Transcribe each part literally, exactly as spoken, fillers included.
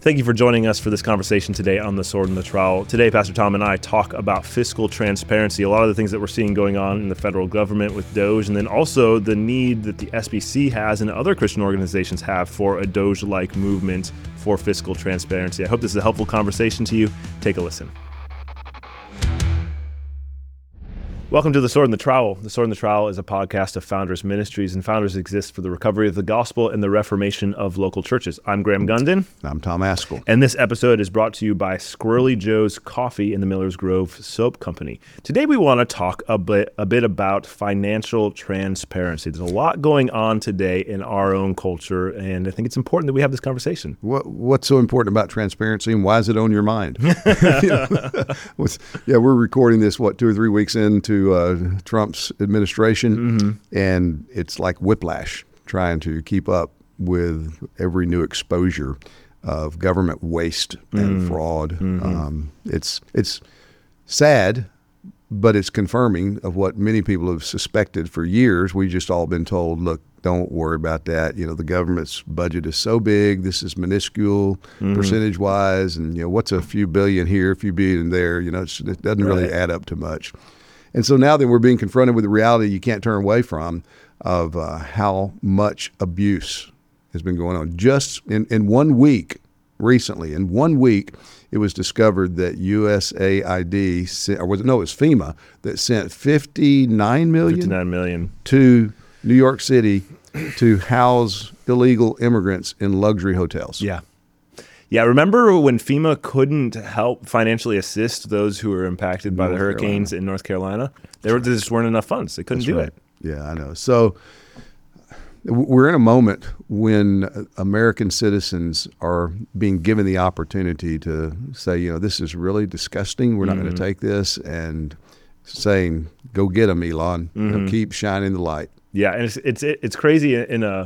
Thank you for joining us for this conversation today on The Sword and the Trowel. Today, Pastor Tom and I talk about fiscal transparency, a lot of the things that we're seeing going on in the federal government with DOGE, and then also the need that the S B C has and other Christian organizations have for a DOGE-like movement for fiscal transparency. I hope this is a helpful conversation to you. Take a listen. Welcome to The Sword and the Trowel. The Sword and the Trowel is a podcast of Founders Ministries, and Founders exist for the recovery of the gospel and the reformation of local churches. I'm Graham Gundin. I'm Tom Askell. And this episode is brought to you by Squirrely Joe's Coffee and the Miller's Grove Soap Company. Today we want to talk a bit, a bit about financial transparency. There's a lot going on today in our own culture, and I think it's important that we have this conversation. What, what's so important about transparency, and why is it on your mind? yeah, we're recording this, what, two or three weeks into Uh, Trump's administration, mm-hmm. and it's like whiplash trying to keep up with every new exposure of government waste and mm-hmm. fraud. Mm-hmm. Um, it's it's sad, but it's confirming of what many people have suspected for years. We've just all been told, look, don't worry about that. You know, the government's budget is so big. This is minuscule mm-hmm. percentage-wise, and you know, what's a few billion here, a few billion there? You know, it's, it doesn't really right. add up to much. And so now that we're being confronted with the reality you can't turn away from of uh, how much abuse has been going on. Just in, in one week, recently, in one week, it was discovered that U S A I D, or was it, no, it was FEMA, that sent fifty-nine million dollars fifty-nine million dollars to New York City to house illegal immigrants in luxury hotels. Yeah. Yeah, remember when FEMA couldn't help financially assist those who were impacted by North the hurricanes Carolina. in North Carolina? There, were, there just weren't enough funds. They couldn't That's do right. it. Yeah, I know. So we're in a moment when American citizens are being given the opportunity to say, you know, this is really disgusting. We're not mm-hmm. going to take this, and saying, go get them, Elon. Mm-hmm. You know, keep shining the light. Yeah, and it's it's it's crazy in a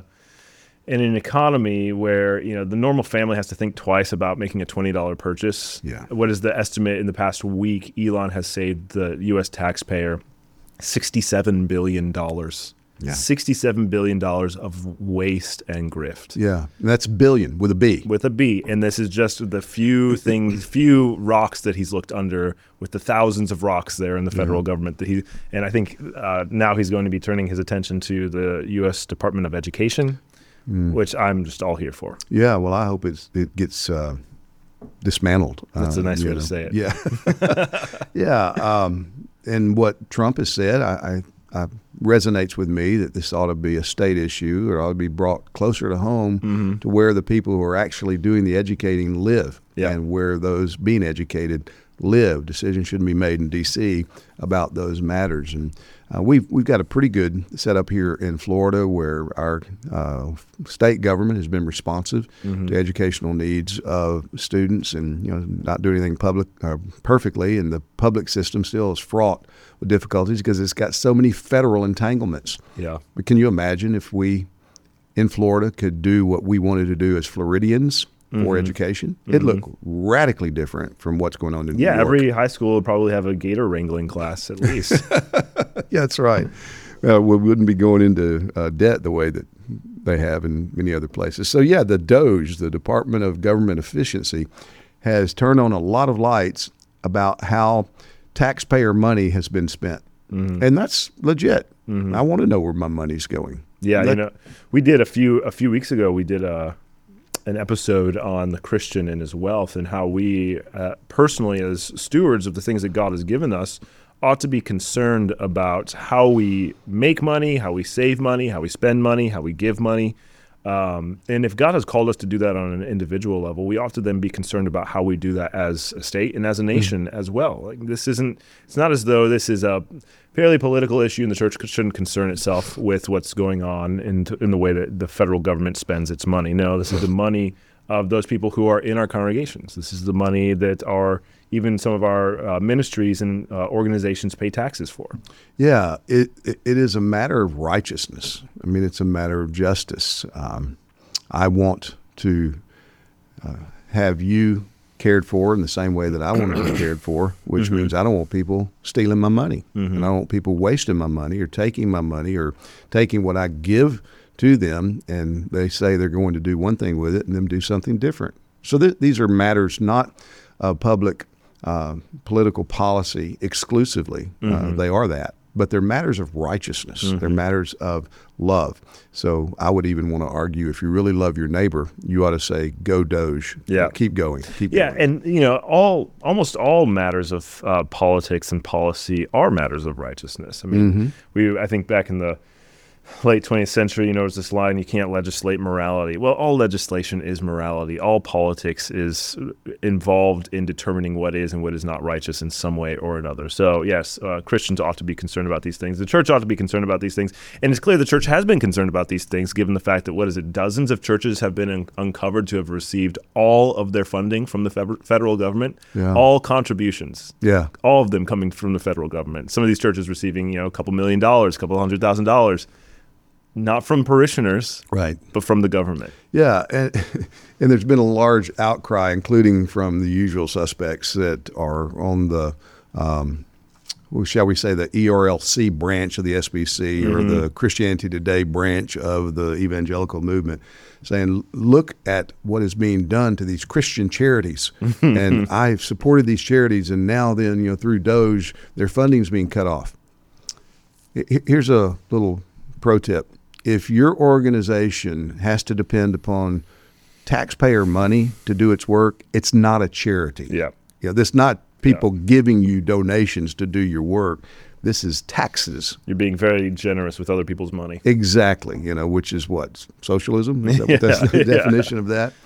in an economy where, you know, the normal family has to think twice about making a twenty dollars purchase. Yeah. What is the estimate in the past week? Elon has saved the U S taxpayer sixty-seven billion dollars. Yeah. sixty-seven billion dollars of waste and grift. Yeah, and that's billion with a B. With a B. And this is just the few things, few rocks that he's looked under with the thousands of rocks there in the federal mm-hmm. government. That he And I think uh, now he's going to be turning his attention to the U S Department of Education. Mm. Which I'm just all here for. Yeah, well, I hope it's, it gets uh, dismantled. That's uh, a nice way know. to say it. Yeah, yeah. Um, and what Trump has said, I, I, I resonates with me that this ought to be a state issue, or ought to be brought closer to home mm-hmm. to where the people who are actually doing the educating live, yeah. and where those being educated live. Decisions shouldn't be made in D C about those matters. And uh, we've we've got a pretty good setup here in Florida, where our uh, state government has been responsive mm-hmm. to educational needs of students, and you know, not doing anything public uh, perfectly. And the public system still is fraught with difficulties because it's got so many federal entanglements. Yeah. But can you imagine if we in Florida could do what we wanted to do as Floridians? For mm-hmm. education, it'd mm-hmm. look radically different from what's going on in yeah, New York. Every high school would probably have a gator wrangling class at least. Yeah, that's right. Uh, we wouldn't be going into uh, debt the way that they have in many other places. So yeah, the DOGE, the Department of Government Efficiency, has turned on a lot of lights about how taxpayer money has been spent. Mm-hmm. And that's legit. Mm-hmm. I want to know where my money's going. Yeah, that, you know, we did a few a few weeks ago, we did a an episode on the Christian and his wealth, and how we uh, personally, as stewards of the things that God has given us, ought to be concerned about how we make money, how we save money, how we spend money, how we give money. Um, and if God has called us to do that on an individual level, we ought to then be concerned about how we do that as a state and as a nation mm-hmm. as well. Like, this isn't, it's not as though this is a fairly political issue and the church shouldn't concern itself with what's going on in, in the way that the federal government spends its money. No, this is the money of those people who are in our congregations. This is the money that our, even some of our uh, ministries and uh, organizations pay taxes for. Yeah, it, it it is a matter of righteousness. I mean, it's a matter of justice. Um, I want to uh, have you cared for in the same way that I want to be cared for, which mm-hmm. means I don't want people stealing my money. Mm-hmm. And I don't want people wasting my money or taking my money or taking what I give to them, and they say they're going to do one thing with it and then do something different. So th- these are matters not of public uh, political policy exclusively. Mm-hmm. Uh, they are that. But they're matters of righteousness. Mm-hmm. They're matters of love. So I would even want to argue, if you really love your neighbor, you ought to say, go Doge. Yeah. Keep going. Keep Yeah, going. and you know, all almost all matters of uh, politics and policy are matters of righteousness. I mean, Mm-hmm. we I think back in the late twentieth century, you know, there's this line, you can't legislate morality. Well, all legislation is morality. All politics is involved in determining what is and what is not righteous in some way or another. So, yes, uh, Christians ought to be concerned about these things. The church ought to be concerned about these things. And it's clear the church has been concerned about these things, given the fact that, what is it, dozens of churches have been un- uncovered to have received all of their funding from the fe- federal government, Yeah. all contributions. Yeah. All of them coming from the federal government. Some of these churches receiving, you know, a couple million dollars, a couple hundred thousand dollars. Not from parishioners, Right. but from the government. Yeah, and and there's been a large outcry, including from the usual suspects that are on the, um, well, shall we say, the E R L C branch of the S B C Mm-hmm. or the Christianity Today branch of the evangelical movement, saying, look at what is being done to these Christian charities. And I've supported these charities, and now then, you know, through Doge, their funding is being cut off. H- Here's a little pro tip. If your organization has to depend upon taxpayer money to do its work, it's not a charity. Yeah. You know, this is not people giving you donations to do your work. This is taxes. You're being very generous with other people's money. Exactly. You know, which is what? Socialism? Is that what that's the Yeah, yeah. definition of that?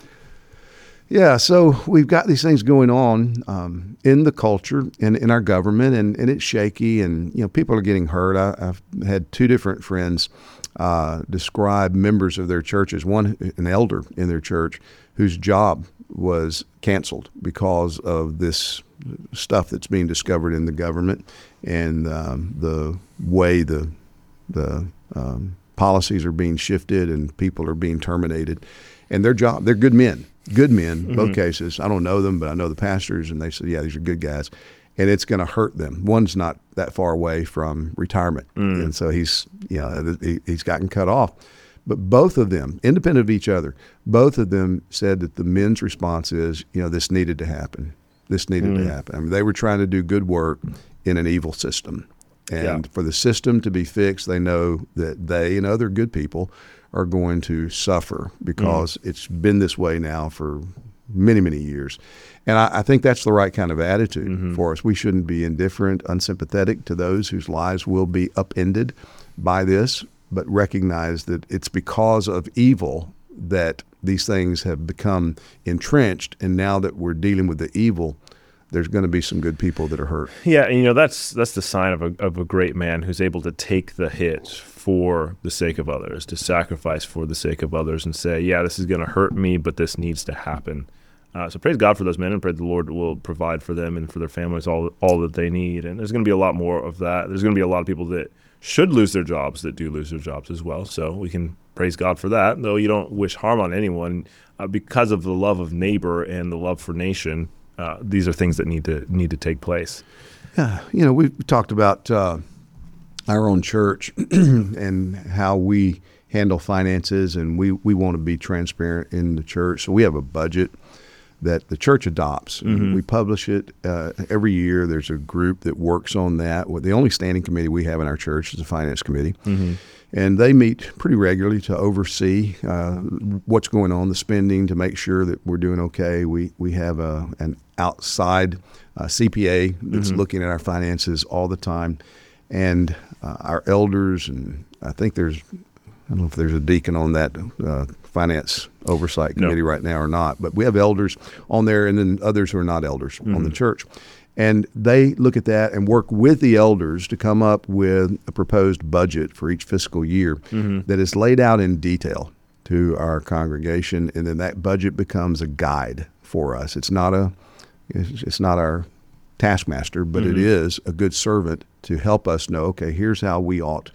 Yeah, so we've got these things going on um, in the culture and in our government, and, and it's shaky, and you know people are getting hurt. I, I've had two different friends uh, describe members of their churches, one an elder in their church whose job was canceled because of this stuff that's being discovered in the government and um, the way the the um, policies are being shifted and people are being terminated, and their job, they're good men. Good men, Mm-hmm. both cases. I don't know them, but I know the pastors, and they said, yeah, these are good guys. And it's going to hurt them. One's not that far away from retirement. Mm. And so he's, you know, he, he's gotten cut off. But both of them, independent of each other, both of them said that the men's response is, you know, this needed to happen. This needed Mm. to happen. I mean, they were trying to do good work in an evil system. And Yeah. for the system to be fixed, they know that they and other good people are going to suffer because mm. it's been this way now for many, many years. And I, I think that's the right kind of attitude mm-hmm. for us. We shouldn't be indifferent, unsympathetic to those whose lives will be upended by this, but recognize that it's because of evil that these things have become entrenched. And now that we're dealing with the evil, there's going to be some good people that are hurt. Yeah, and you know that's that's the sign of a of a great man who's able to take the hit for the sake of others, to sacrifice for the sake of others, and say, yeah, this is going to hurt me, but this needs to happen. Uh, so praise God for those men, and pray the Lord will provide for them and for their families all all that they need. And there's going to be a lot more of that. There's going to be a lot of people that should lose their jobs that do lose their jobs as well. So we can praise God for that, though you don't wish harm on anyone uh, because of the love of neighbor and the love for nation. Uh, these are things that need to need to take place. Yeah, you know, we've talked about uh, our own church and how we handle finances, and we, we want to be transparent in the church. So we have a budget that the church adopts. Mm-hmm. We publish it uh, every year. There's a group that works on that. The only standing committee we have in our church is the finance committee. Mm-hmm. And they meet pretty regularly to oversee uh, what's going on, the spending, to make sure that we're doing okay. We we have a, an outside uh, C P A that's mm-hmm. looking at our finances all the time. And uh, our elders, and I think there's, I don't know if there's a deacon on that uh, finance oversight committee no. right now or not, but we have elders on there, and then others who are not elders mm-hmm. on the church. And they look at that and work with the elders to come up with a proposed budget for each fiscal year mm-hmm. that is laid out in detail to our congregation. And then that budget becomes a guide for us. It's not a, it's not our taskmaster, but mm-hmm. it is a good servant to help us know, okay, here's how we ought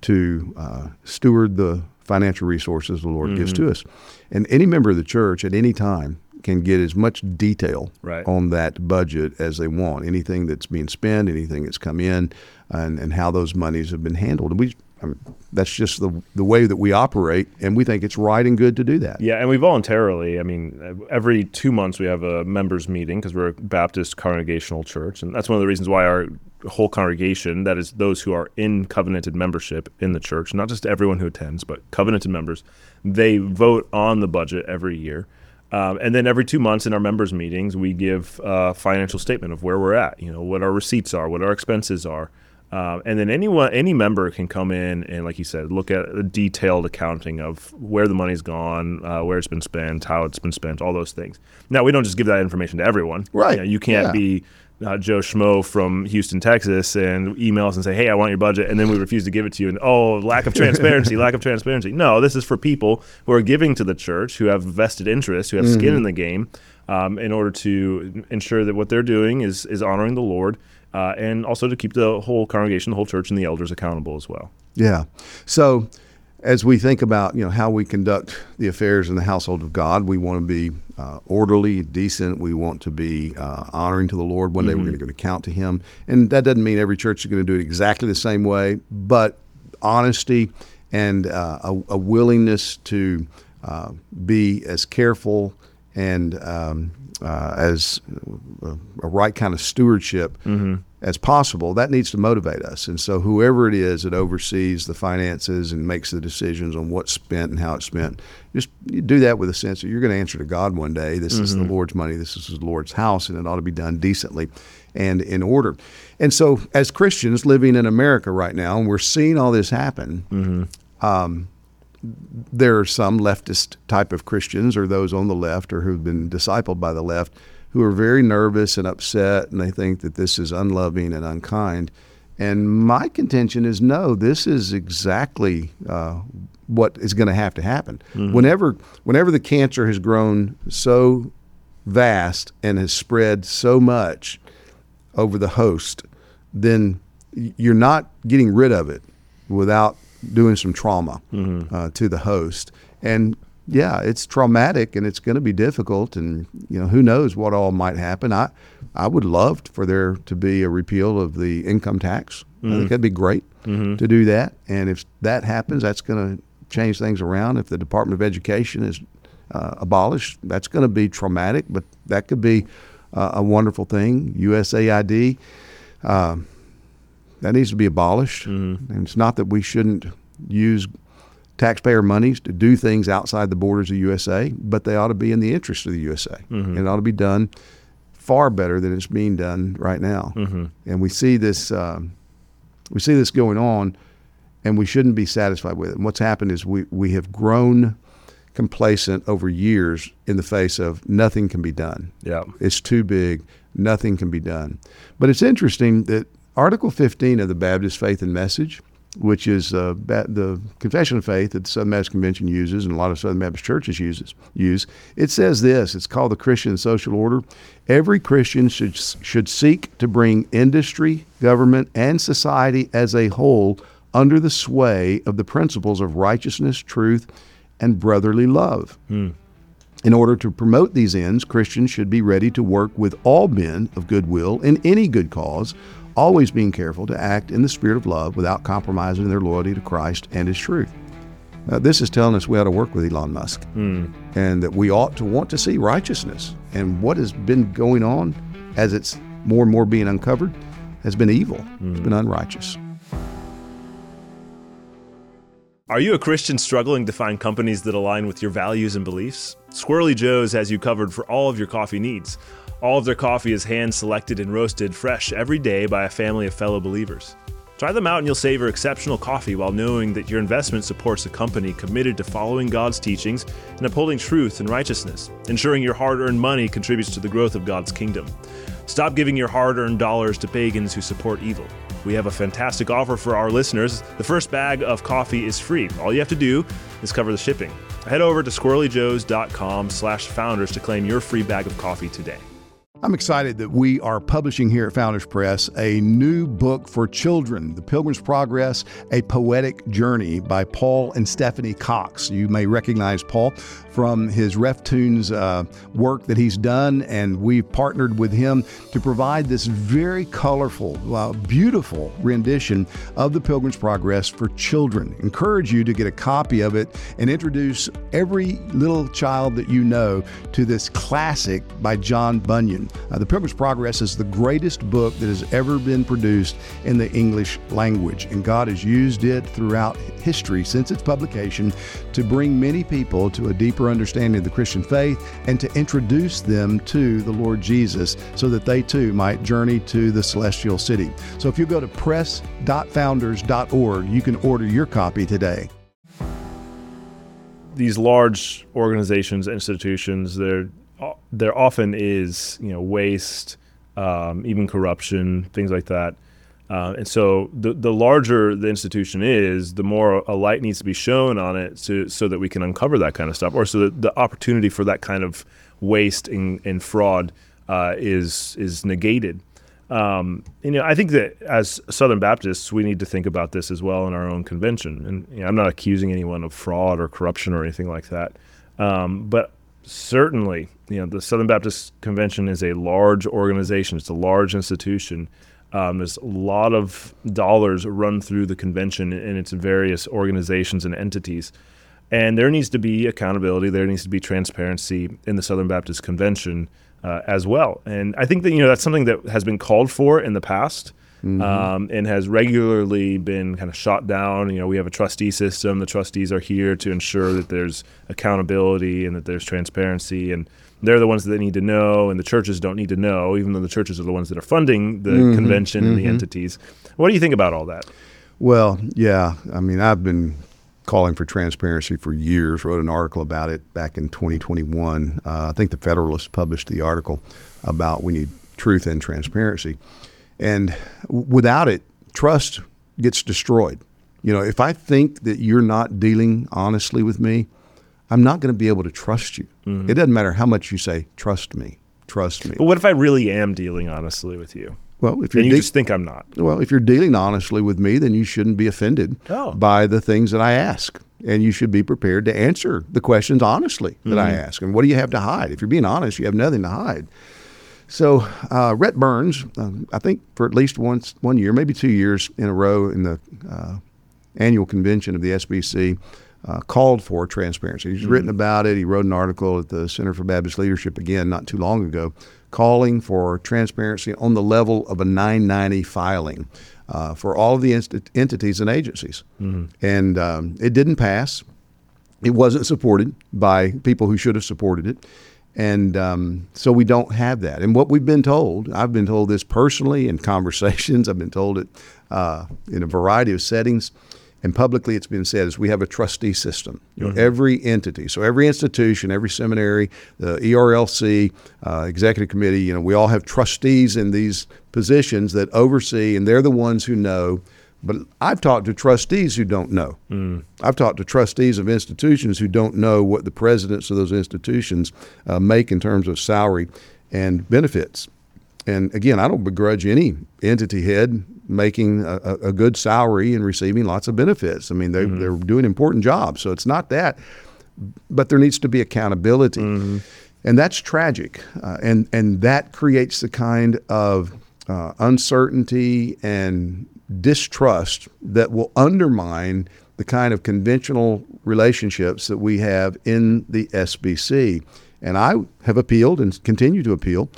to uh, steward the financial resources the Lord mm-hmm. gives to us. And any member of the church at any time can get as much detail right. on that budget as they want, anything that's being spent, anything that's come in, and, and how those monies have been handled. And we I mean, that's just the the way that we operate, and we think it's right and good to do that. Yeah, and we voluntarily, I mean, every two months we have a members meeting because we're a Baptist congregational church, and that's one of the reasons why our whole congregation, that is those who are in covenanted membership in the church, not just everyone who attends, but covenanted members, they vote on the budget every year. Um, and then every two months in our members meetings, we give a financial statement of where we're at, you know, what our receipts are, what our expenses are. Um, and then anyone, any member can come in and, like you said, look at a detailed accounting of where the money's gone, uh, where it's been spent, how it's been spent, all those things. Now, we don't just give that information to everyone. Right. You know, you can't Yeah. be uh, Joe Schmo from Houston, Texas, and email us and say, hey, I want your budget, and then we refuse to give it to you. And, oh, lack of transparency, lack of transparency. No, this is for people who are giving to the church, who have vested interests, who have mm-hmm. skin in the game, um, in order to ensure that what they're doing is is honoring the Lord. Uh, and also to keep the whole congregation, the whole church, and the elders accountable as well. Yeah. So as we think about, you know, how we conduct the affairs in the household of God, we want to be uh, orderly, decent. We want to be uh, honoring to the Lord. One day mm-hmm. we're going to account to Him. And that doesn't mean every church is going to do it exactly the same way, but honesty and uh, a, a willingness to uh, be as careful and um, uh, as a, a right kind of stewardship mm-hmm. as possible, that needs to motivate us. And so whoever it is that oversees the finances and makes the decisions on what's spent and how it's spent, just you do that with a sense that you're going to answer to God one day. This mm-hmm. is the Lord's money. This is the Lord's house, and it ought to be done decently and in order. And so as Christians living in America right now, and we're seeing all this happen, mm-hmm. um, there are some leftist type of Christians, or those on the left or who've been discipled by the left, who are very nervous and upset, and they think that this is unloving and unkind. And my contention is, no, this is exactly uh, what is going to have to happen. Mm-hmm. Whenever, whenever the cancer has grown so vast and has spread so much over the host, then you're not getting rid of it without doing some trauma mm-hmm. uh, to the host. And yeah, it's traumatic and it's going to be difficult, and you know, who knows what all might happen. I I would love for there to be a repeal of the income tax. Mm-hmm. I think that'd be great mm-hmm. to do that. And if that happens, that's going to change things around. If the Department of Education is uh, abolished, that's going to be traumatic, but that could be uh, a wonderful thing. U S A I D, um, that needs to be abolished. Mm-hmm. And it's not that we shouldn't use taxpayer monies to do things outside the borders of the U S A, but they ought to be in the interest of the U S A. Mm-hmm. And it ought to be done far better than it's being done right now. Mm-hmm. And we see this um, we see this going on, and we shouldn't be satisfied with it. And what's happened is we, we have grown complacent over years in the face of nothing can be done. Yeah, it's too big. Nothing can be done. But it's interesting that Article fifteen of the Baptist Faith and Message, which is uh, the Confession of Faith that the Southern Baptist Convention uses and a lot of Southern Baptist churches uses, use, it says this. It's called the Christian Social Order. Every Christian should should seek to bring industry, government, and society as a whole under the sway of the principles of righteousness, truth, and brotherly love. Hmm. In order to promote these ends, Christians should be ready to work with all men of goodwill in any good cause, always being careful to act in the spirit of love without compromising their loyalty to Christ and His truth. Uh, this is telling us we ought to work with Elon Musk mm. and that we ought to want to see righteousness. And what has been going on as it's more and more being uncovered has been evil. Mm. It's been unrighteous. Are you a Christian struggling to find companies that align with your values and beliefs? Squirrely Joe's has you covered for all of your coffee needs. All of their coffee is hand-selected and roasted fresh every day by a family of fellow believers. Try them out and you'll savor exceptional coffee while knowing that your investment supports a company committed to following God's teachings and upholding truth and righteousness, ensuring your hard-earned money contributes to the growth of God's kingdom. Stop giving your hard-earned dollars to pagans who support evil. We have a fantastic offer for our listeners. The first bag of coffee is free. All you have to do is cover the shipping. Head over to squirrely joes dot com slash founders to claim your free bag of coffee today. I'm excited that we are publishing here at Founders Press a new book for children, The Pilgrim's Progress, A Poetic Journey by Paul and Stephanie Cox. You may recognize Paul from his Reftunes uh, work that he's done, and we've partnered with him to provide this very colorful, uh, beautiful rendition of The Pilgrim's Progress for children. Encourage you to get a copy of it and introduce every little child that you know to this classic by John Bunyan. Uh, the Pilgrim's Progress is the greatest book that has ever been produced in the English language, and God has used it throughout history since its publication to bring many people to a deeper understanding of the Christian faith and to introduce them to the Lord Jesus so that they too might journey to the celestial city. So if you go to press dot founders dot org, you can order your copy today. These large organizations, institutions, they're there often is, you know, waste, um, even corruption, things like that. Uh, and so the the larger the institution is, the more a light needs to be shown on it to, so that we can uncover that kind of stuff, or so that the opportunity for that kind of waste and, and fraud uh, is is negated. Um, you know, I think that as Southern Baptists, we need to think about this as well in our own convention. And you know, I'm not accusing anyone of fraud or corruption or anything like that, um, but certainly, you know, the Southern Baptist Convention is a large organization. It's a large institution. Um, there's a lot of dollars run through the convention and its various organizations and entities. And there needs to be accountability. There needs to be transparency in the Southern Baptist Convention uh, as well. And I think that, you know, that's something that has been called for in the past. Mm-hmm. Um, and has regularly been kind of shot down. You know, we have a trustee system. The trustees are here to ensure that there's accountability and that there's transparency, and they're the ones that need to know, and the churches don't need to know, even though the churches are the ones that are funding the mm-hmm. convention mm-hmm. and the entities. What do you think about all that? Well, yeah, I mean, I've been calling for transparency for years, wrote an article about it back in twenty twenty-one. Uh, I think the Federalist published the article about we need truth and transparency. And without it, trust gets destroyed. You know, if I think that you're not dealing honestly with me, I'm not going to be able to trust you. Mm-hmm. It doesn't matter how much you say, trust me, trust me. But what if I really am dealing honestly with you? Well, if you're and you de- just think I'm not. Well, if you're dealing honestly with me, then you shouldn't be offended oh. by the things that I ask. And you should be prepared to answer the questions honestly that mm-hmm. I ask. And what do you have to hide? If you're being honest, you have nothing to hide. So uh, Rhett Burns, uh, I think for at least once, one year, maybe two years in a row in the uh, annual convention of the S B C, uh, called for transparency. He's mm-hmm. written about it. He wrote an article at the Center for Baptist Leadership, again, not too long ago, calling for transparency on the level of a nine ninety filing uh, for all of the inst- entities and agencies. Mm-hmm. And um, it didn't pass. It wasn't supported by people who should have supported it. And um, so we don't have that. And what we've been told, I've been told this personally in conversations, I've been told it uh, in a variety of settings, and publicly it's been said, is we have a trustee system. You know, mm-hmm. every entity, so every institution, every seminary, the E R L C, uh, executive committee, you know, we all have trustees in these positions that oversee, and they're the ones who know. But I've talked to trustees who don't know. Mm. I've talked to trustees of institutions who don't know what the presidents of those institutions uh, make in terms of salary and benefits. And again, I don't begrudge any entity head making a, a good salary and receiving lots of benefits. I mean, they, mm-hmm. they're doing important jobs. So it's not that, but there needs to be accountability. Mm-hmm. And that's tragic. Uh, and, and that creates the kind of uh, uncertainty and distrust that will undermine the kind of conventional relationships that we have in the S B C. And I have appealed and continue to appeal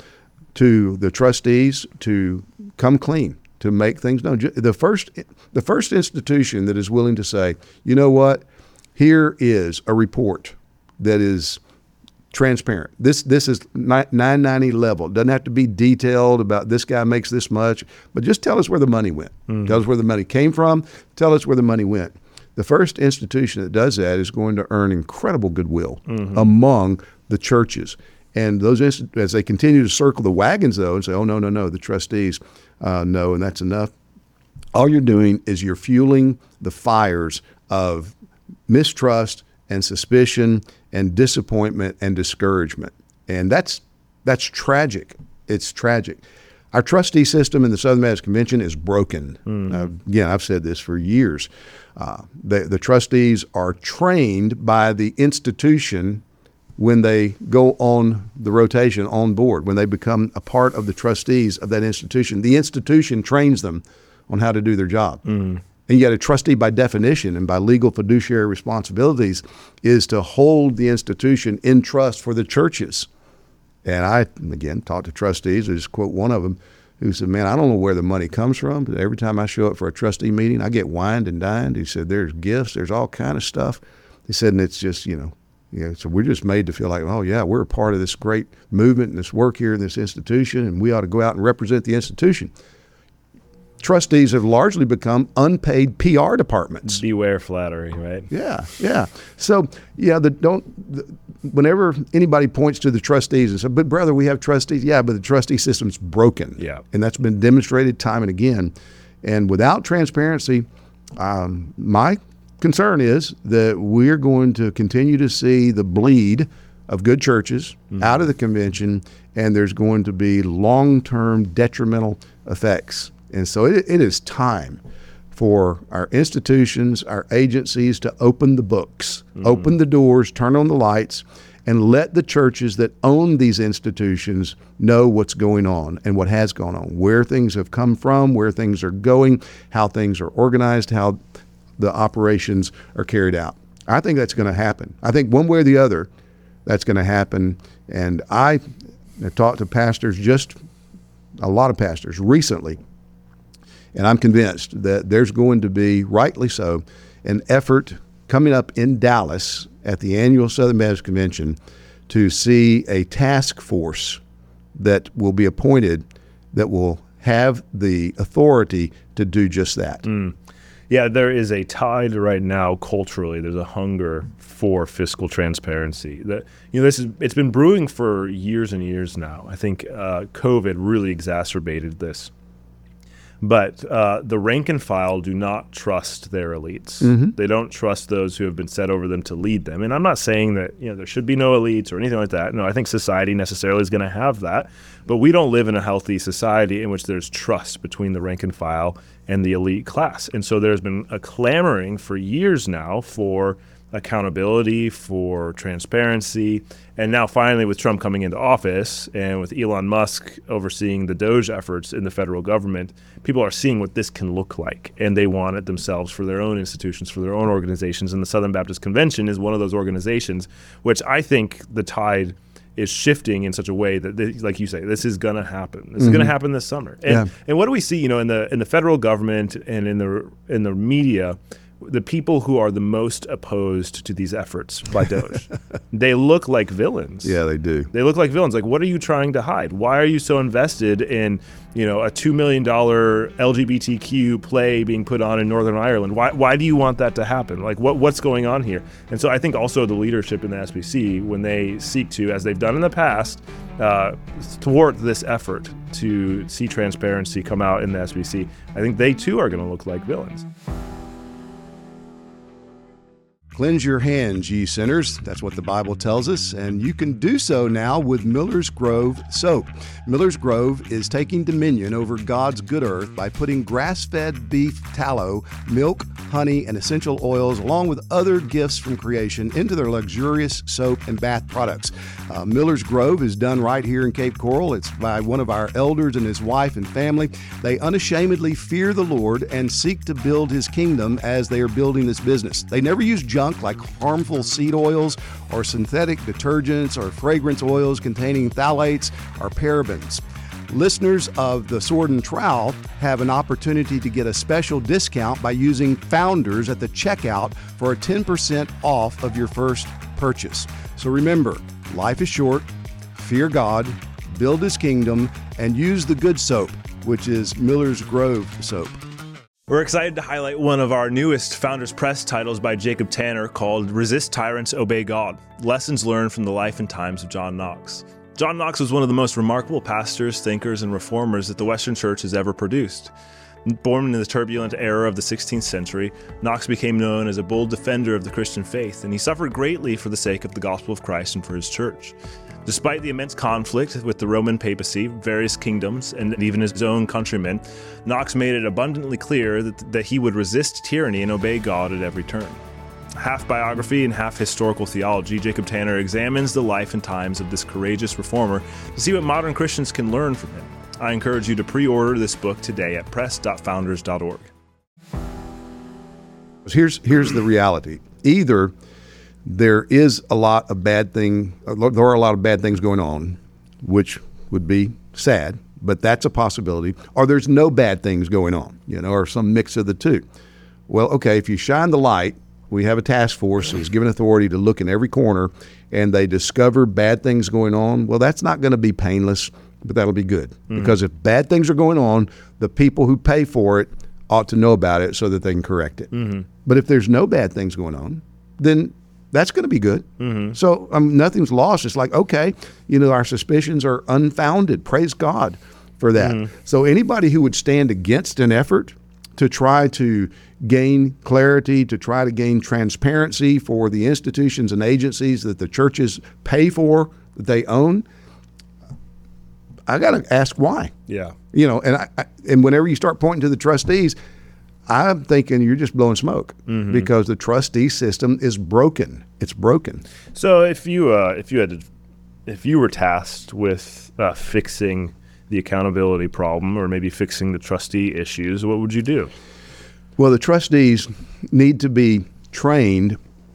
to the trustees to come clean, to make things known. The first, the first institution that is willing to say, you know what, here is a report that is transparent. This this is nine ninety level. It doesn't have to be detailed about this guy makes this much, but just tell us where the money went. Mm-hmm. Tell us where the money came from. Tell us where the money went. The first institution that does that is going to earn incredible goodwill mm-hmm. among the churches. And those inst- as they continue to circle the wagons, though, and say, oh, no, no, no, the trustees uh, know, and that's enough, all you're doing is you're fueling the fires of mistrust and suspicion and disappointment and discouragement. And that's that's tragic. it's tragic. Our trustee system in the Southern Baptist Convention is broken. Mm. Uh, again, I've said this for years. Uh, the, the trustees are trained by the institution when they go on the rotation on board, when they become a part of the trustees of that institution. The institution trains them on how to do their job. Mm. And yet a trustee by definition and by legal fiduciary responsibilities is to hold the institution in trust for the churches. And I, again, talked to trustees. I just quote one of them who said, man, I don't know where the money comes from, but every time I show up for a trustee meeting, I get wined and dined. He said, there's gifts, there's all kind of stuff. He said, and it's just, you know, you know, so we're just made to feel like, oh, yeah, we're a part of this great movement and this work here in this institution, and we ought to go out and represent the institution. Trustees have largely become unpaid P R departments. Beware flattery, right? Yeah, yeah. So, yeah, the don't. The, whenever anybody points to the trustees and says, "But brother, we have trustees," yeah, but the trustee system's broken. Yeah, and that's been demonstrated time and again. And without transparency, um, my concern is that we're going to continue to see the bleed of good churches mm-hmm. out of the convention, and there's going to be long-term detrimental effects. And so it, it is time for our institutions, our agencies to open the books, mm-hmm. open the doors, turn on the lights, and let the churches that own these institutions know what's going on and what has gone on, where things have come from, where things are going, how things are organized, how the operations are carried out. I think that's going to happen. I think one way or the other, that's going to happen. And I have talked to pastors, just a lot of pastors recently, and I'm convinced that there's going to be, rightly so, an effort coming up in Dallas at the annual Southern Baptist Convention to see a task force that will be appointed that will have the authority to do just that. Mm. Yeah, there is a tide right now culturally. There's a hunger for fiscal transparency. That you know, this is it's been brewing for years and years now. I think uh, COVID really exacerbated this. But uh, the rank and file do not trust their elites. Mm-hmm. They don't trust those who have been set over them to lead them. And I'm not saying that you know there should be no elites or anything like that. No, I think society necessarily is going to have that. But we don't live in a healthy society in which there's trust between the rank and file and the elite class. And so there's been a clamoring for years now for accountability, for transparency. And now finally with Trump coming into office and with Elon Musk overseeing the Doge efforts in the federal government, people are seeing what this can look like. And they want it themselves for their own institutions, for their own organizations. And the Southern Baptist Convention is one of those organizations, which I think the tide is shifting in such a way that, they, like you say, this is going to happen. This mm-hmm. is going to happen this summer. And, yeah. and what do we see, you know, in the in the federal government and in the in the media? The people who are the most opposed to these efforts by Doge, they look like villains. Yeah, they do. They look like villains. Like, what are you trying to hide? Why are you so invested in, you know, a two million dollars L G B T Q play being put on in Northern Ireland? Why why do you want that to happen? Like, what what's going on here? And so I think also the leadership in the S B C, when they seek to, as they've done in the past, uh, thwart this effort to see transparency come out in the S B C, I think they too are going to look like villains. Cleanse your hands, ye sinners. That's what the Bible tells us, and you can do so now with Miller's Grove soap. Miller's Grove is taking dominion over God's good earth by putting grass-fed beef tallow, milk, honey, and essential oils, along with other gifts from creation, into their luxurious soap and bath products. Uh, Miller's Grove is done right here in Cape Coral. It's by one of our elders and his wife and family. They unashamedly fear the Lord and seek to build his kingdom as they are building this business. They never use junk like harmful seed oils or synthetic detergents or fragrance oils containing phthalates or parabens. Listeners of The Sword and Trowel have an opportunity to get a special discount by using Founders at the checkout for a ten percent off of your first purchase. So remember, life is short, fear God, build his kingdom, and use the good soap, which is Miller's Grove soap. We're excited to highlight one of our newest Founders Press titles by Jacob Tanner called Resist Tyrants, Obey God, Lessons Learned from the Life and Times of John Knox. John Knox was one of the most remarkable pastors, thinkers, and reformers that the Western Church has ever produced. Born in the turbulent era of the sixteenth century, Knox became known as a bold defender of the Christian faith, and he suffered greatly for the sake of the gospel of Christ and for his church. Despite the immense conflict with the Roman papacy, various kingdoms, and even his own countrymen, Knox made it abundantly clear that, that he would resist tyranny and obey God at every turn. Half biography and half historical theology, Jacob Tanner examines the life and times of this courageous reformer to see what modern Christians can learn from him. I encourage you to pre-order this book today at press dot founders dot org. Here's, here's the reality. Either there is a lot of bad thing, there are a lot of bad things going on, which would be sad, but that's a possibility, or there's no bad things going on, you know, or some mix of the two. Well, okay, if you shine the light, we have a task force that's given authority to look in every corner, and they discover bad things going on, well, that's not going to be painless, but that'll be good. Mm-hmm. Because if bad things are going on, the people who pay for it ought to know about it so that they can correct it. Mm-hmm. But if there's no bad things going on, then that's going to be good. Mm-hmm. So um, nothing's lost. It's like, okay, you know, our suspicions are unfounded. Praise God for that. Mm-hmm. So anybody who would stand against an effort to try to gain clarity, to try to gain transparency for the institutions and agencies that the churches pay for, that they own, I got to ask why. Yeah. You know, and I, I, and whenever you start pointing to the trustees, I'm thinking you're just blowing smoke, mm-hmm. because the trustee system is broken. It's broken. So if you uh, if you had to, if you were tasked with uh, fixing the accountability problem, or maybe fixing the trustee issues, what would you do? Well, the trustees need to be trained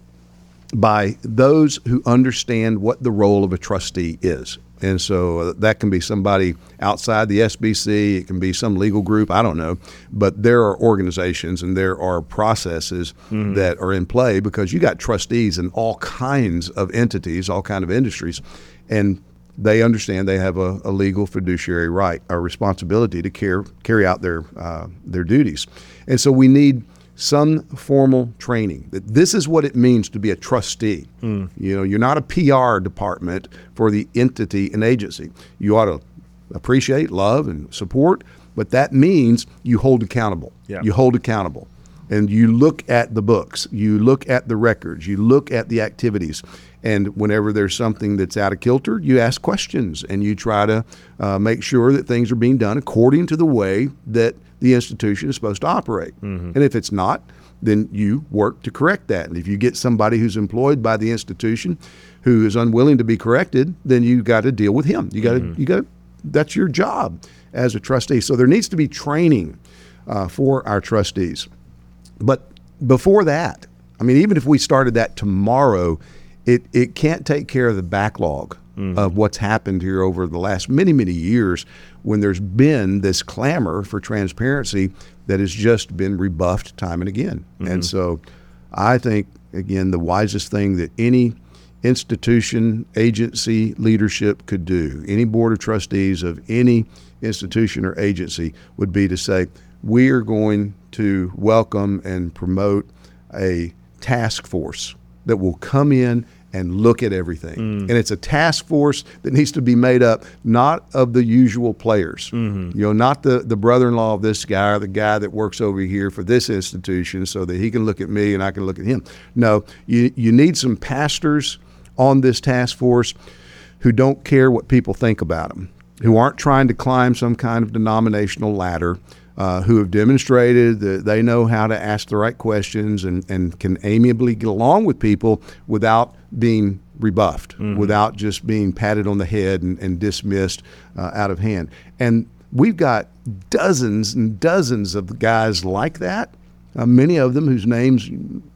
by those who understand what the role of a trustee is. And so uh, that can be somebody outside the S B C. It can be some legal group. I don't know. But there are organizations and there are processes mm-hmm. that are in play, because you got trustees in all kinds of entities, all kind of industries, and they understand they have a, a legal fiduciary right, a responsibility to care, carry out their uh, their duties. And so we need some formal training that this is what it means to be a trustee. Mm. You know, you're not a P R department for the entity and agency. You ought to appreciate, love, and support, but that means you hold accountable. Yeah. You hold accountable. And you look at the books, you look at the records, you look at the activities, and whenever there's something that's out of kilter, you ask questions and you try to uh, make sure that things are being done according to the way that the institution is supposed to operate. Mm-hmm. And if it's not, then you work to correct that. And if you get somebody who's employed by the institution who is unwilling to be corrected, then you got to deal with him. You got to, mm-hmm. you got to, that's your job as a trustee. So there needs to be training uh, for our trustees. But before that, I mean, even if we started that tomorrow, it, it can't take care of the backlog mm-hmm. of what's happened here over the last many, many years, when there's been this clamor for transparency that has just been rebuffed time and again. Mm-hmm. And so I think, again, the wisest thing that any institution, agency, leadership could do, any board of trustees of any institution or agency, would be to say, we are going to welcome and promote a task force that will come in and look at everything. Mm. And it's a task force that needs to be made up not of the usual players, mm-hmm. you know, not the, the brother-in-law of this guy or the guy that works over here for this institution so that he can look at me and I can look at him. No, you, you need some pastors on this task force who don't care what people think about them, who aren't trying to climb some kind of denominational ladder, Uh, who have demonstrated that they know how to ask the right questions and, and can amiably get along with people without being rebuffed, mm-hmm. without just being patted on the head and, and dismissed uh, out of hand. And we've got dozens and dozens of guys like that, uh, many of them whose names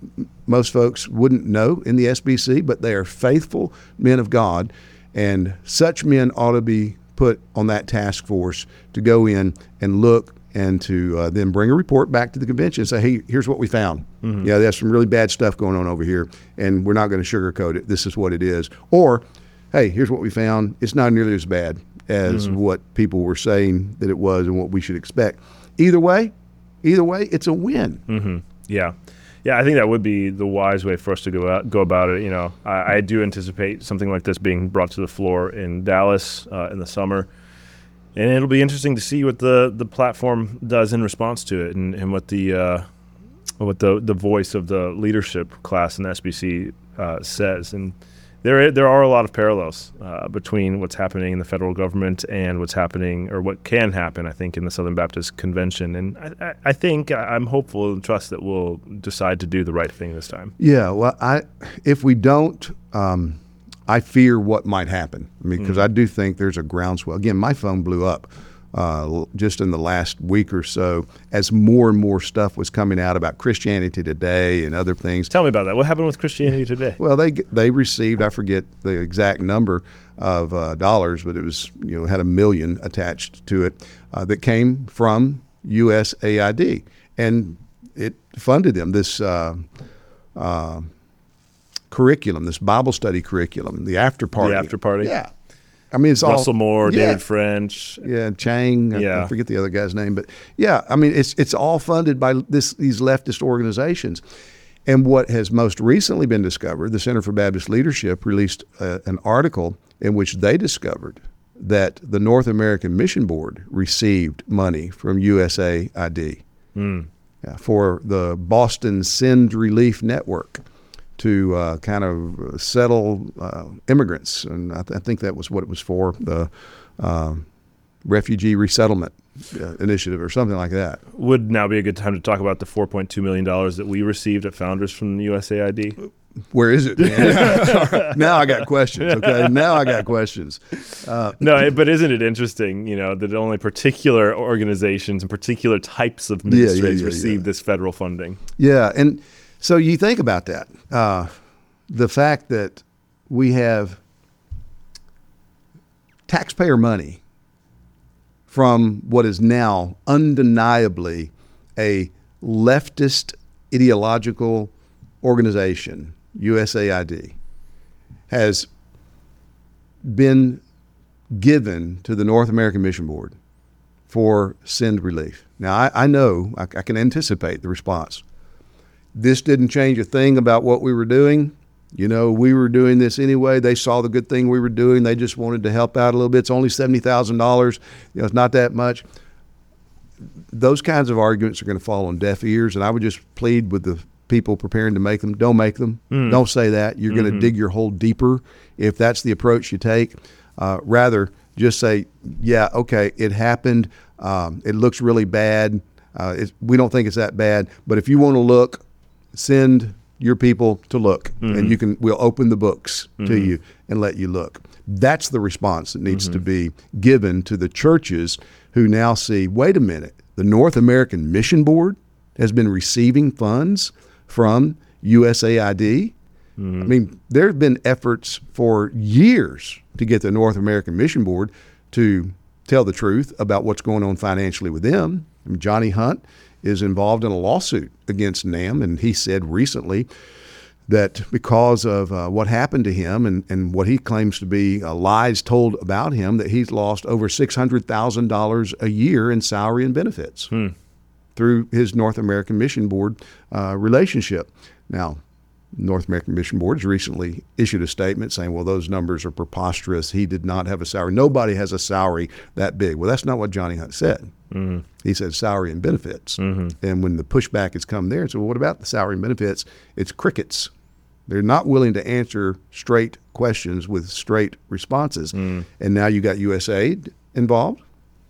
most folks wouldn't know in the S B C, but they are faithful men of God, and such men ought to be put on that task force to go in and look and to uh, then bring a report back to the convention and say, hey, here's what we found. Mm-hmm. Yeah, there's some really bad stuff going on over here, and we're not going to sugarcoat it. This is what it is. Or, hey, here's what we found. It's not nearly as bad as mm-hmm. what people were saying that it was and what we should expect. Either way, either way, it's a win. Mm-hmm. Yeah. Yeah, I think that would be the wise way for us to go out, go about it. You know, I, I do anticipate something like this being brought to the floor in Dallas uh, in the summer. And it'll be interesting to see what the, the platform does in response to it, and, and what the uh, what the the voice of the leadership class in the S B C uh, says. And there there are a lot of parallels uh, between what's happening in the federal government and what's happening, or what can happen, I think, in the Southern Baptist Convention. And I, I think I'm hopeful and trust that we'll decide to do the right thing this time. Yeah, well, I if we don't, um, I fear what might happen. I mean, because mm. I do think there's a groundswell. Again, my phone blew up uh, just in the last week or so as more and more stuff was coming out about Christianity Today and other things. Tell me about that. What happened with Christianity Today? Well, they they received, I forget the exact number of uh, dollars, but it was, you know, had a million attached to it uh, that came from U S A I D, and it funded them this uh, uh, curriculum, this Bible study curriculum, the after party. The after party. Yeah. I mean, it's Russell all, Moore, yeah. David French. Yeah, Chang. Yeah. I, I forget the other guy's name. But, yeah, I mean, it's it's all funded by this these leftist organizations. And what has most recently been discovered, the Center for Baptist Leadership released uh, an article in which they discovered that the North American Mission Board received money from U S A I D mm. yeah, for the Boston Send Relief Network to uh, kind of settle uh, immigrants. And I, th- I think that was what it was for, the uh, Refugee Resettlement uh, Initiative or something like that. Would now be a good time to talk about the four point two million dollars that we received at Founders from the U S A I D? Where is it, man? Now I got questions, okay? Now I got questions. Uh, no, but isn't it interesting, you know, that only particular organizations and particular types of ministries yeah, yeah, yeah, receive yeah. this federal funding? Yeah, and so you think about that. Uh, the fact that we have taxpayer money from what is now undeniably a leftist ideological organization, U S A I D, has been given to the North American Mission Board for Send Relief. Now, I, I know, I, I can anticipate the response. This didn't change a thing about what we were doing. You know, we were doing this anyway. They saw the good thing we were doing. They just wanted to help out a little bit. It's only seventy thousand dollars. You know, it's not that much. Those kinds of arguments are going to fall on deaf ears, and I would just plead with the people preparing to make them, don't make them. Mm. Don't say that. You're mm-hmm. going to dig your hole deeper if that's the approach you take. Uh, rather, just say, yeah, okay, it happened. Um, it looks really bad. Uh, it, we don't think it's that bad. But if you want to look, send your people to look, mm-hmm. and you can. We'll open the books mm-hmm. to you and let you look. That's the response that needs mm-hmm. to be given to the churches who now see, wait a minute, the North American Mission Board has been receiving funds from U S A I D. Mm-hmm. I mean, there have been efforts for years to get the North American Mission Board to tell the truth about what's going on financially with them. I mean, Johnny Hunt is involved in a lawsuit against NAM, and he said recently that because of uh, what happened to him and, and what he claims to be uh, lies told about him, that he's lost over six hundred thousand dollars a year in salary and benefits hmm. through his North American Mission Board uh, relationship. Now, North American Mission Board has recently issued a statement saying, well, those numbers are preposterous. He did not have a salary. Nobody has a salary that big. Well, that's not what Johnny Hunt said. Mm-hmm. He said salary and benefits. Mm-hmm. And when the pushback has come there, so well, what about the salary and benefits? It's crickets. They're not willing to answer straight questions with straight responses. Mm. And now you got U S A I D involved.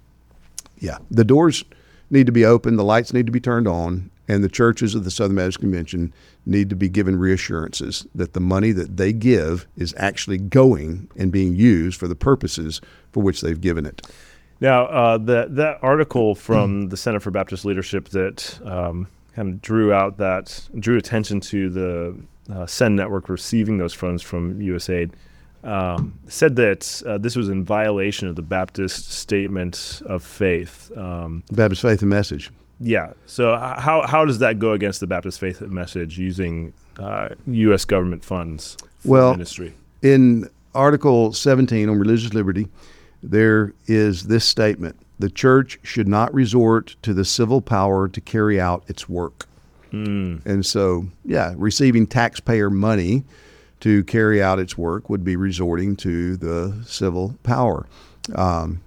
Yeah, the doors need to be open, the lights need to be turned on, and the churches of the Southern Baptist Convention need to be given reassurances that the money that they give is actually going and being used for the purposes for which they've given it. Now, uh, that that article from mm. the Center for Baptist Leadership that um, kind of drew out that drew attention to the uh, Send Network receiving those funds from U S A I D um, said that uh, this was in violation of the Baptist Statement of Faith. Um, Baptist Faith and Message. Yeah. So how how does that go against the Baptist Faith and Message using uh, U S government funds for well, ministry? In Article seventeen on religious liberty, there is this statement: the church should not resort to the civil power to carry out its work. Mm. And so, yeah, receiving taxpayer money to carry out its work would be resorting to the civil power. Um,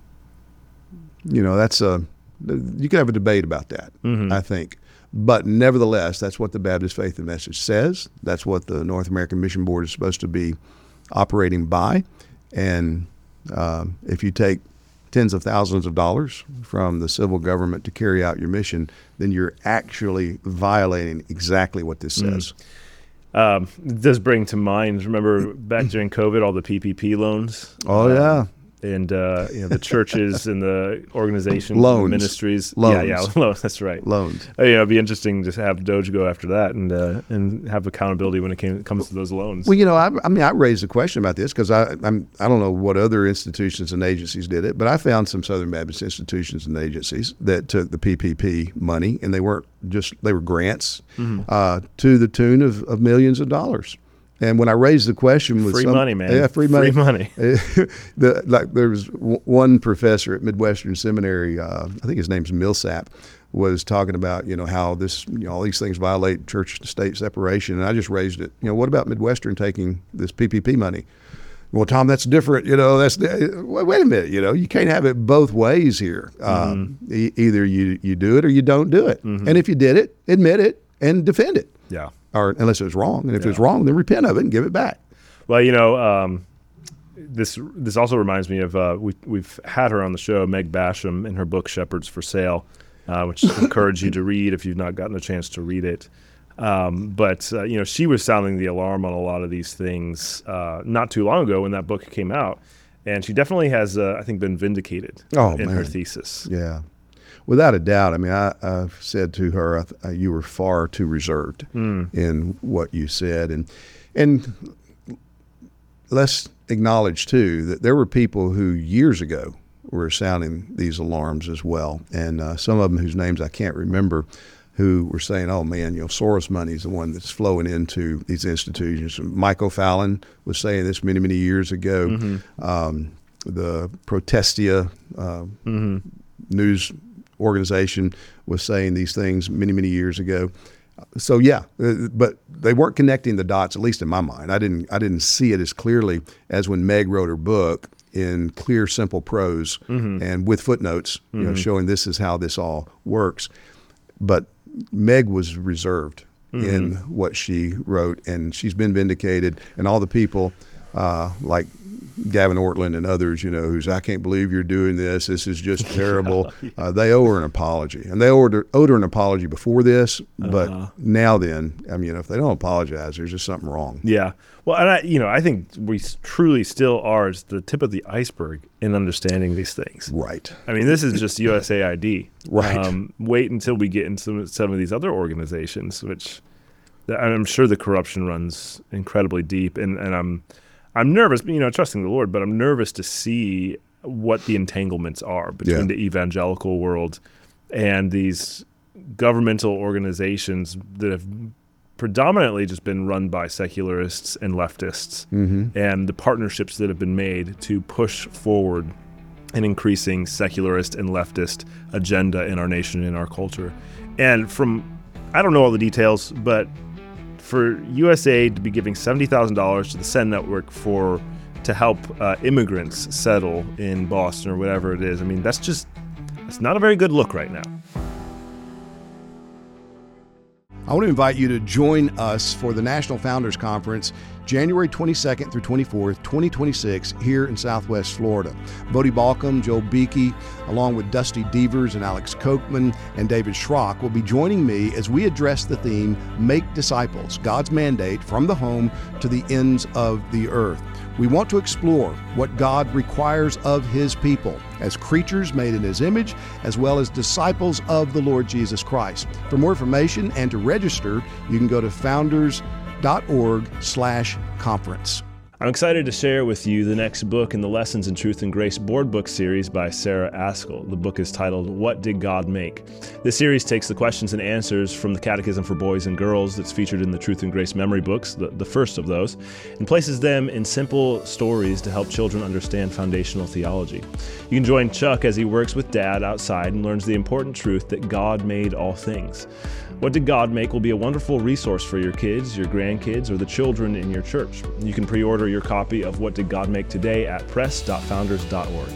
you know, that's a, you could have a debate about that, mm-hmm. I think. But nevertheless, that's what the Baptist Faith and Message says. That's what the North American Mission Board is supposed to be operating by. And uh, if you take tens of thousands of dollars from the civil government to carry out your mission, then you're actually violating exactly what this says. Mm. Um, it does bring to mind, remember back during COVID, all the P P P loans? Oh, uh, yeah. And uh, you know, the churches and the organizations, Loans. and ministries. Loans. Yeah, yeah, loans. That's right. Loans. Uh, you know, it'd be interesting to have Doge go after that and uh, and have accountability when it came, comes to those loans. Well, you know, I, I mean, I raised a question about this because I I'm, I don't know what other institutions and agencies did it, but I found some Southern Baptist institutions and agencies that took the P P P money, and they weren't just, they were grants mm-hmm. uh, to the tune of, of millions of dollars. And when I raised the question with free some, money, man, yeah, free money, free money. the, like there was w- one professor at Midwestern Seminary, uh, I think his name's Millsap, was talking about you know how this you know all these things violate church to state separation, and I just raised it. You know, what about Midwestern taking this P P P money? Well, Tom, that's different. You know, that's wait a minute. You know, you can't have it both ways here. Mm-hmm. Um, e- either you you do it or you don't do it. Mm-hmm. And if you did it, admit it and defend it. Yeah. Or unless it was wrong, and if Yeah. it's wrong, then repent of it and give it back. Well, you know, um, this this also reminds me of uh, we we've had her on the show, Meg Basham, in her book Shepherds for Sale, uh, which I encourage you to read if you've not gotten a chance to read it. Um, but uh, you know, she was sounding the alarm on a lot of these things uh, not too long ago when that book came out, and she definitely has, uh, I think, been vindicated Oh, in man. her thesis. Yeah, without a doubt. I mean, I, I've said to her, I th- uh, you were far too reserved Mm. in what you said, and and let's acknowledge too that there were people who years ago were sounding these alarms as well, and uh, some of them whose names I can't remember, who were saying, "Oh man, you know, Soros money is the one that's flowing into these institutions." Mike O'Fallon was saying this many, many years ago. Mm-hmm. Um, the Protestia uh, Mm-hmm. news organization was saying these things many, many years ago. So yeah, uh, but they weren't connecting the dots, at least in my mind. I didn't, I didn't see it as clearly as when Meg wrote her book in clear, simple prose Mm-hmm. and with footnotes, you know, Mhm. showing this is how this all works. But Meg was reserved Mm-hmm. in what she wrote, and she's been vindicated. And all the people uh, like Gavin Ortland and others, you know, who's, I can't believe you're doing this. This is just terrible. Yeah. Uh, they owe her an apology. And they owed her, owed her an apology before this. But Uh-huh. now then, I mean, if they don't apologize, there's just something wrong. Yeah. Well, and I, you know, I think we s- truly still are just the tip of the iceberg in understanding these things. Right. I mean, this is just U S A I D. Right. Um, wait until we get into some, some of these other organizations, which th- I'm sure the corruption runs incredibly deep. And, and I'm I'm nervous, you know, trusting the Lord, but I'm nervous to see what the entanglements are between Yeah. the evangelical world and these governmental organizations that have predominantly just been run by secularists and leftists, Mm-hmm. and the partnerships that have been made to push forward an increasing secularist and leftist agenda in our nation and in our culture. And from, I don't know all the details, but for U S A to be giving seventy thousand dollars to the Send Network for to help uh, immigrants settle in Boston or whatever it is, I mean, that's just, it's not a very good look right now. I want to invite you to join us for the National Founders Conference, January twenty-second through twenty-fourth, twenty twenty-six, here in Southwest Florida. Bodie Balcom, Joe Beakey, along with Dusty Devers and Alex Kochman and David Schrock will be joining me as we address the theme, Make Disciples, God's Mandate from the Home to the Ends of the Earth. We want to explore what God requires of His people as creatures made in His image, as well as disciples of the Lord Jesus Christ. For more information and to register, you can go to founders dot org slash conference. I'm excited to share with you the next book in the Lessons in Truth and Grace board book series by Sarah Askell. The book is titled, What Did God Make? This series takes the questions and answers from the Catechism for Boys and Girls that's featured in the Truth and Grace memory books, the, the first of those, and places them in simple stories to help children understand foundational theology. You can join Chuck as he works with Dad outside and learns the important truth that God made all things. What Did God Make will be a wonderful resource for your kids, your grandkids, or the children in your church. You can pre-order your copy of What Did God Make today at press dot founders dot org.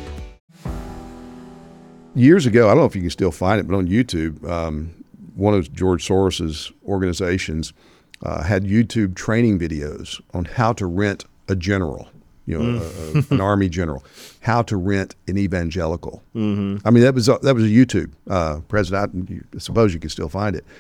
Years ago, I don't know if you can still find it, but on YouTube, um, one of George Soros's organizations uh, had YouTube training videos on how to rent a general, you know, mm. a, a, an army general, how to rent an evangelical. Mm-hmm. I mean, that was a, that was a YouTube uh, president. I suppose you can still find it.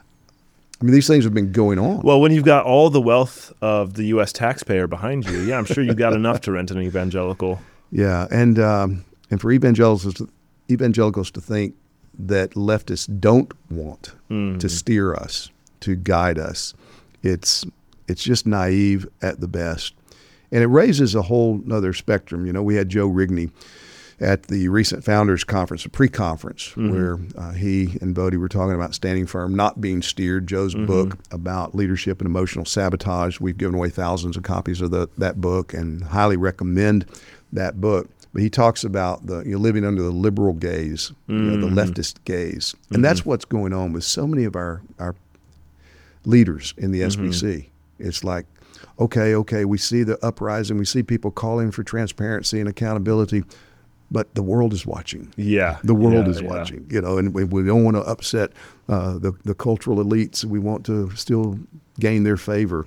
I mean, these things have been going on. Well, when you've got all the wealth of the U S taxpayer behind you, yeah, I'm sure you've got enough to rent an evangelical. Yeah, and um, and for evangelicals, evangelicals to think that leftists don't want mm. to steer us, to guide us, it's it's just naive at the best. And it raises a whole other spectrum. You know, we had Joe Rigney at the recent Founders Conference, a pre-conference, mm-hmm. where uh, he and Bodie were talking about standing firm, not being steered. Joe's mm-hmm. book about leadership and emotional sabotage. We've given away thousands of copies of the, that book and highly recommend that book. But he talks about the you know, living under the liberal gaze, mm-hmm. you know, the leftist gaze. And mm-hmm. that's what's going on with so many of our, our leaders in the S B C. Mm-hmm. It's like, okay, okay, we see the uprising, we see people calling for transparency and accountability, but the world is watching. Yeah. The world yeah, is yeah. watching, you know, and we, we don't want to upset uh, the, the cultural elites. We want to still gain their favor.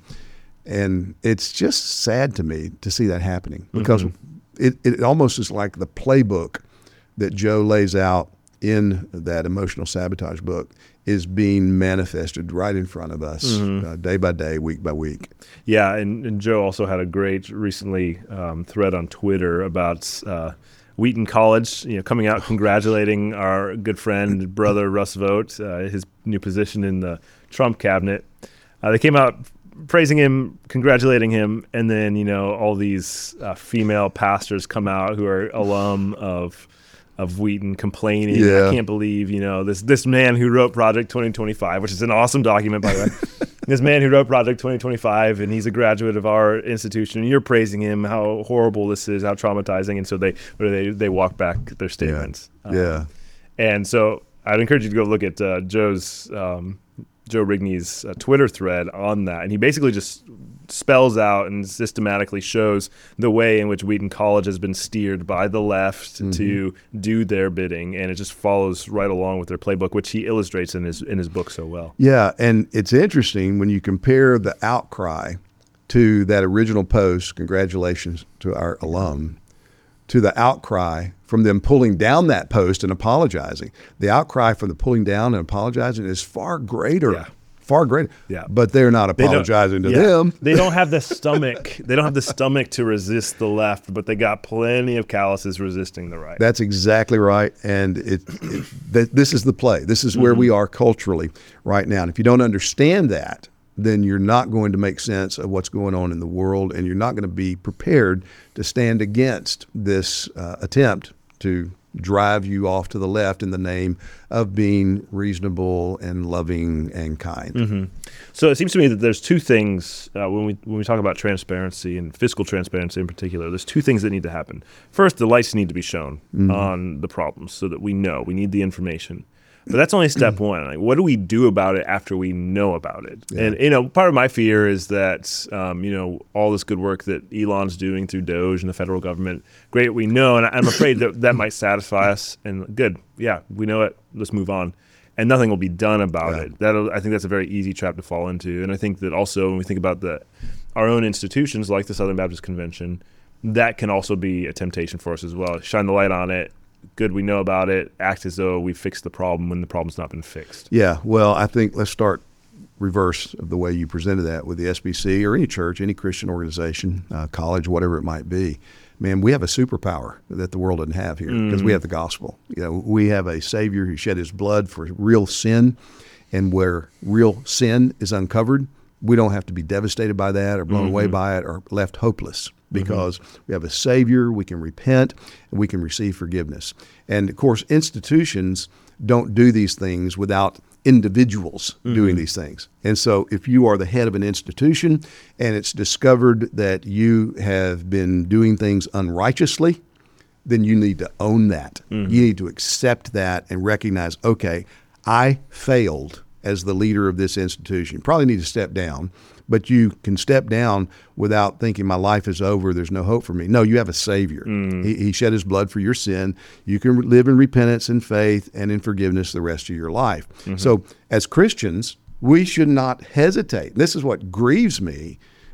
And it's just sad to me to see that happening because mm-hmm. It, it almost is like the playbook that Joe lays out in that emotional sabotage book is being manifested right in front of us mm-hmm. uh, day by day, week by week. Yeah, and, and Joe also had a great recently um, thread on Twitter about uh, Wheaton College, you know, coming out congratulating our good friend, brother Russ Vought, uh, his new position in the Trump cabinet. Uh, they came out praising him, congratulating him, and then, you know, all these uh, female pastors come out who are alum of of Wheaton complaining, yeah. I can't believe, you know, this this man who wrote Project twenty twenty-five, which is an awesome document, by the way. This man who wrote Project twenty twenty-five, and he's a graduate of our institution, and you're praising him, how horrible this is, how traumatizing, and so they they they walk back their statements. Yeah. Um, yeah. And so I'd encourage you to go look at uh, Joe's um, Joe Rigney's uh, Twitter thread on that, and he basically just spells out and systematically shows the way in which Wheaton College has been steered by the left mm-hmm. to do their bidding, and it just follows right along with their playbook, which he illustrates in his in his book so well. Yeah, and it's interesting when you compare the outcry to that original post, congratulations to our alum, to the outcry from them pulling down that post and apologizing. The outcry from the pulling down and apologizing is far greater. Yeah. Far greater. Yeah. But they're not apologizing to yeah. them. They don't have the stomach. They don't have the stomach to resist the left, but they got plenty of calluses resisting the right. That's exactly right. And it, it th- this is the play. This is where mm-hmm. we are culturally right now. And if you don't understand that, then you're not going to make sense of what's going on in the world, and you're not going to be prepared to stand against this uh, attempt to drive you off to the left in the name of being reasonable and loving and kind. Mm-hmm. So it seems to me that there's two things uh, when we when we talk about transparency and fiscal transparency in particular. There's two things that need to happen. First, the lights need to be shown mm-hmm. on the problems so that we know. We need the information. But that's only step one. Like, what do we do about it after we know about it? Yeah. And, you know, part of my fear is that, um, you know, all this good work that Elon's doing through Doge and the federal government, great, we know, and I'm afraid that that might satisfy us. And good, yeah, we know it. Let's move on. And nothing will be done about yeah. it. That'll, I think that's a very easy trap to fall into. And I think that also when we think about the our own institutions like the Southern Baptist Convention, that can also be a temptation for us as well. Shine the light on it. Good, we know about it, act as though we fixed the problem when the problem's not been fixed. Yeah, well, I think let's start reverse of the way you presented that with the S B C or any church, any Christian organization, uh, college, whatever it might be. Man, we have a superpower that the world doesn't have here because mm-hmm. we have the gospel. You know, we have a Savior who shed his blood for real sin, and where real sin is uncovered, we don't have to be devastated by that or blown mm-hmm. away by it or left hopeless. Because mm-hmm. we have a Savior, we can repent, and we can receive forgiveness. And, of course, institutions don't do these things without individuals mm-hmm. doing these things. And so if you are the head of an institution and it's discovered that you have been doing things unrighteously, then you need to own that. Mm-hmm. You need to accept that and recognize, okay, I failed as the leader of this institution. You probably need to step down. But you can step down without thinking my life is over, there's no hope for me. No, you have a Savior. Mm. He, he shed his blood for your sin. You can live in repentance and faith and in forgiveness the rest of your life. Mm-hmm. So as Christians, we should not hesitate. This is what grieves me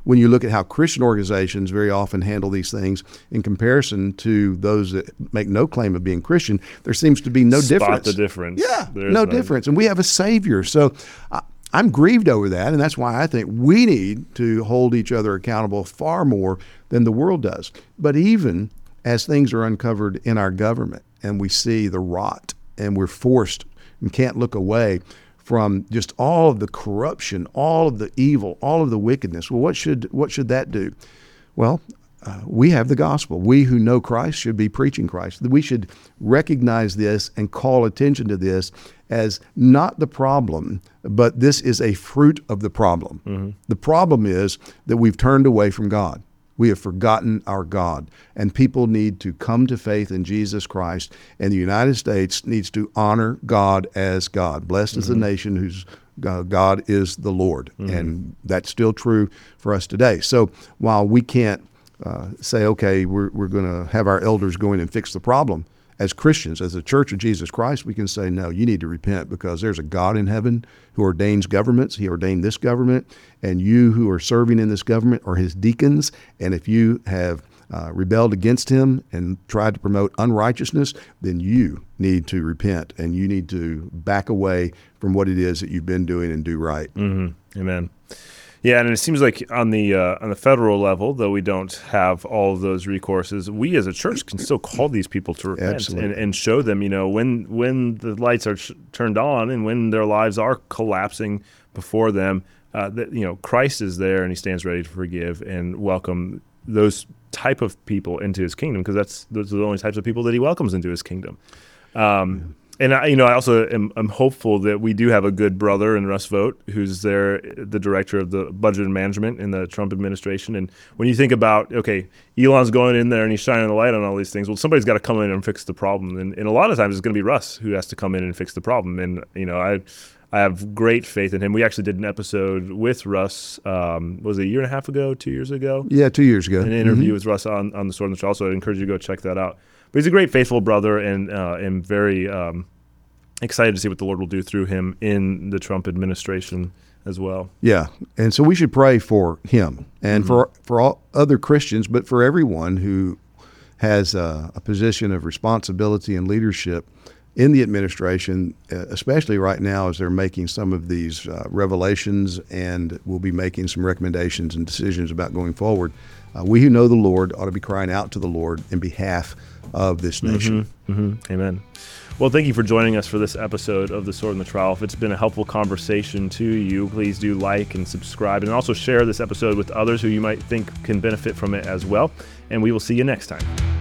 when you look at how Christian organizations very often handle these things in comparison to those that make no claim of being Christian, there seems to be no Spot difference. the difference. Yeah, There's no none. difference. And we have a Savior. So I, I'm grieved over that, and that's why I think we need to hold each other accountable far more than the world does. But even as things are uncovered in our government and we see the rot and we're forced and can't look away from just all of the corruption, all of the evil, all of the wickedness, well, what should what should that do? Well, uh, we have the gospel. We who know Christ should be preaching Christ. We should recognize this and call attention to this as not the problem, but this is a fruit of the problem. Mm-hmm. The problem is that we've turned away from God. We have forgotten our God, and people need to come to faith in Jesus Christ, and the United States needs to honor God as God. Blessed mm-hmm. is the nation whose God is the Lord, mm-hmm. and that's still true for us today. So while we can't uh, say, okay, we're, we're going to have our elders go in and fix the problem, as Christians, as the Church of Jesus Christ, we can say, no, you need to repent because there's a God in heaven who ordains governments. He ordained this government, and you who are serving in this government are his deacons. And if you have uh, rebelled against him and tried to promote unrighteousness, then you need to repent and you need to back away from what it is that you've been doing and do right. Mm-hmm. Amen. Yeah, and it seems like on the uh, on the federal level, though we don't have all of those recourses, we as a church can still call these people to repent and, and show them, you know, when when the lights are sh- turned on and when their lives are collapsing before them, uh, that you know Christ is there and he stands ready to forgive and welcome those type of people into his kingdom, because that's those are the only types of people that he welcomes into his kingdom. Um, And I, you know, I also am I'm hopeful that we do have a good brother in Russ Vought, who's there, the director of the budget and management in the Trump administration. And when you think about, okay, Elon's going in there and he's shining the light on all these things, well, somebody's got to come in and fix the problem. And, and a lot of times it's going to be Russ who has to come in and fix the problem. And you know, I I have great faith in him. We actually did an episode with Russ, um, was it a year and a half ago, two years ago? Yeah, two years ago. An interview mm-hmm. with Russ on, on the Sword and the Trowel. So I encourage you to go check that out. But he's a great, faithful brother, and uh, and very um, excited to see what the Lord will do through him in the Trump administration as well. Yeah, and so we should pray for him and mm-hmm. for for all other Christians, but for everyone who has a, a position of responsibility and leadership in the administration, especially right now as they're making some of these uh, revelations and will be making some recommendations and decisions about going forward. Uh, we who know the Lord ought to be crying out to the Lord in behalf of this nation. Mm-hmm. Mm-hmm. Amen. Well, thank you for joining us for this episode of The Sword and the Trowel. If it's been a helpful conversation to you, please do like and subscribe, and also share this episode with others who you might think can benefit from it as well. And we will see you next time.